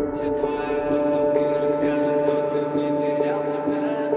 Все твои поступки расскажут, кто ты не терял себя.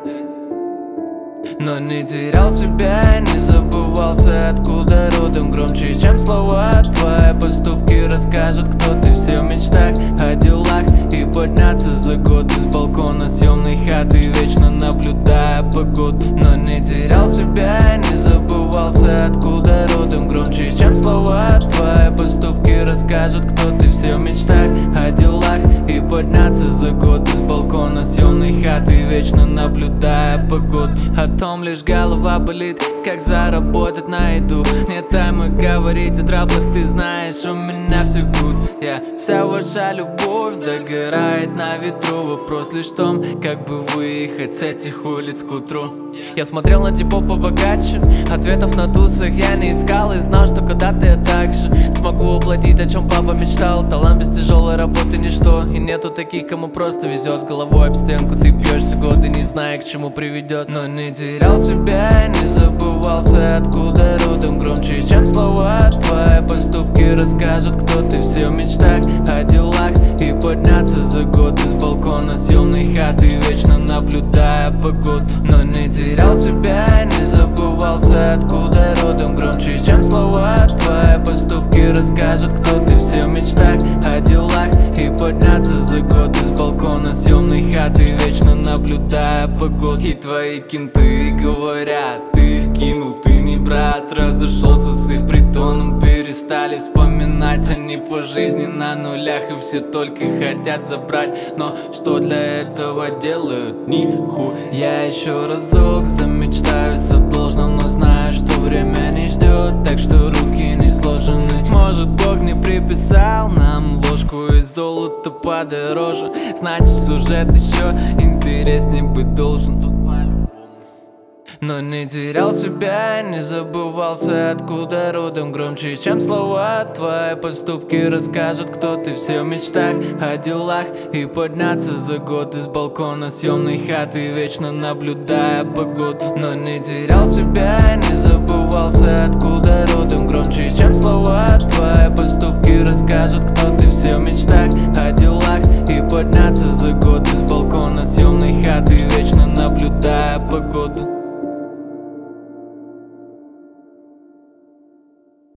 Но не терял себя, не забывался, откуда родом. Громче, чем слова твои поступки расскажут, кто ты. Все в мечтах о делах и подняться за год из балкона съемной хаты, вечно наблюдая погоду. Но не терял себя, не забывался, откуда родом. Громче, чем слова твои поступки расскажут, кто ты. Все в мечтах о делах и подняться за год из балкона съемной хаты, вечно наблюдая погоду. О том лишь голова болит, как заработать на еду. Нет тайма говорить о траблах, ты знаешь, у меня все good. Вся ваша любовь догорает на ветру. Вопрос лишь в том, как бы выехать с этих улиц к утру. Я смотрел на типов побогаче, ответов на тусах я не искал и знал, что когда-то я так же смогу уплатить, о чем папа мечтал. Талант без тяжелой работы ничто, и нету таких, кому просто везет. Головой об стенку ты бьешься годы, не зная, к чему приведет. Но не терял себя, не забывался, откуда родом. Громче, чем слова твои поступки расскажут, кто ты. Все в мечтах о делах и подняться за год из балкона съемной хаты, вечно наблюдая погоду. Но не терял себя, не забывался, откуда родом. Громче, чем слова твои поступки расскажут, кто ты. Все в мечтах о делах и подняться за год из балкона съемной хаты, вечно наблюдая погоду. И твои кенты говорят, ты их кинул, ты не брат. Разошелся с их притоном, перестали вспоминать. Они по жизни на нулях и все только хотят забрать. Но что для этого делают? Нихуя. Еще разок замечтаюсь о должном, но знаю, что время не ждет, так что руки не сложены. Может, Бог не приписал нам ложку из золота подороже, значит, сюжет еще интереснее быть должен. Но не терял себя, не забывался, откуда родом. Громче, чем слова твои поступки расскажут, кто ты. Все в мечтах о делах и подняться за год из балкона съемной хаты, вечно наблюдая погоду. Но не терял себя, не забывался, откуда родом. Громче, чем слова твои поступки расскажут, кто ты. Все в мечтах о делах и подняться за год